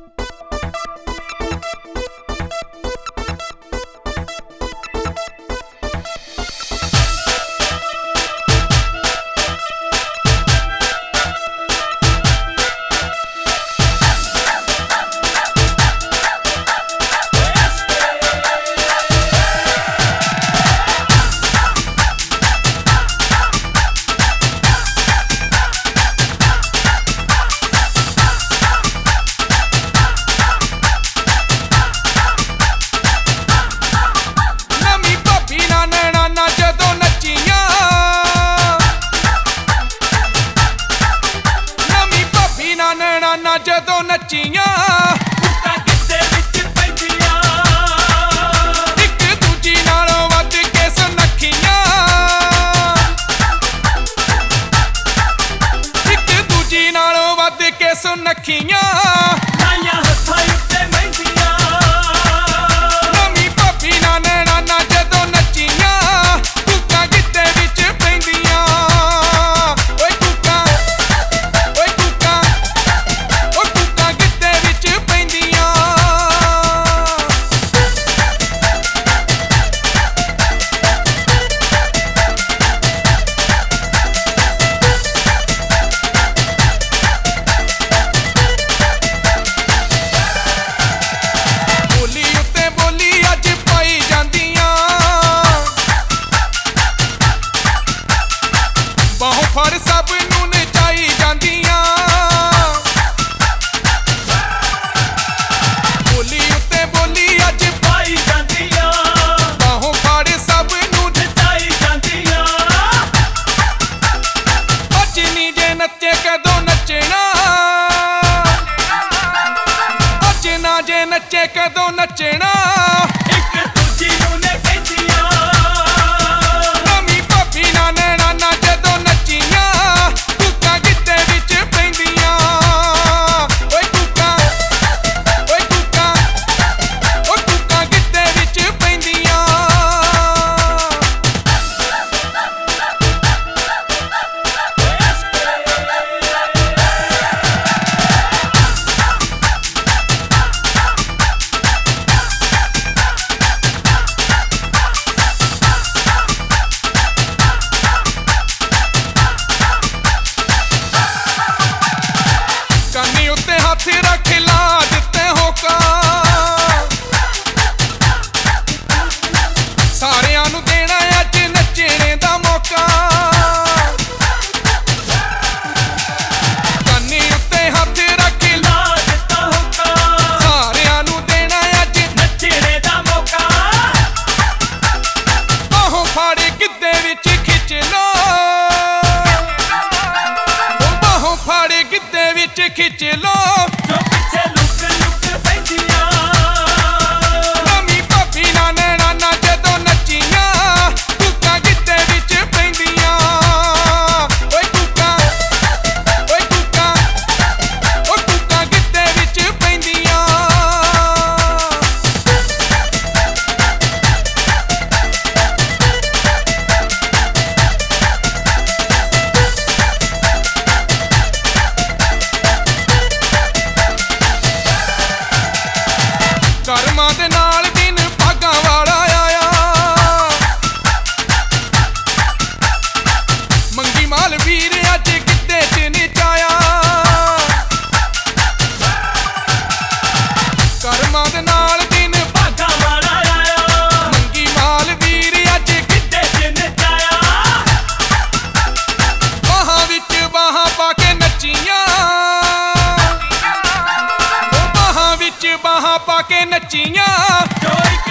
जदों नचियां गिद्धे विच पैंदियां इक दूजी नालों वध के सुनखियां इक दूजी नालों वध के सुनखियां नाइयां हत्थां उत्ते महिंदियां नवीं भाभी नाल नैणां जदों नचियां कूकां गिद्धे विच पैंदियां फड़ सब नूं नचाई जांदियां बोली उत्ते बोली अज पाई जांदियां बाहों फड़ सब नूं नचाई जांदियां अज नी जे नचे कदों नचना अज ना जे नचे कदों नचना इक दूजी नूं ने कहंदियां नवीं भाभी नाल नैणां जदों नचियां कूकां गिद्धे विच पैंदियां ओए कूकां ओ कूकां गिद्धे विच पैंदियां कानी उत्ते हाथ रख ला दिते होका सारियां नूं देना अज नचने दा मौका कानी उत्ते हाथ रख ला दिता होका सारियां नूं देना अज नचने दा मौका बाहों फाड़ गिद्धे विच खिच लो बाहों फाड़ गिद्धे विच खिच लो जो पिछे लुक लुक पैंदियां नवीं भाभी नाल नैणां जदों नचियां कूकां गिद्धे विच पैंदियां ओए कूकां ओ कूकां गिद्धे विच पैंदियां ਕਰਮਾਂ ਦੇ ਨਾਲ ਦਿਨ ਭਾਗਾਂ ਵਾਲਾ ਆਇਆ ਮੰਗੀ ਮਾਲ ਵੀਰ ਅੱਜ ਗਿੱਧੇ 'ਚ ਨਚਾਇਆ ਕਰਮਾਂ ਦੇ ਨਾਲ ਦਿਨ ਭਾਗਾਂ ਵਾਲਾ ਆਇਆ ਮੰਗੀ ਮਾਲ ਵੀਰ ਅੱਜ ਗਿੱਧੇ 'ਚ ਨਚਾਇਆ ਬਾਹਾਂ ਵਿੱਚ ਬਾਹਾਂ ਪਾ ਕੇ ਨੱਚੀਆਂ बाहां विच बाहां पा के नचियां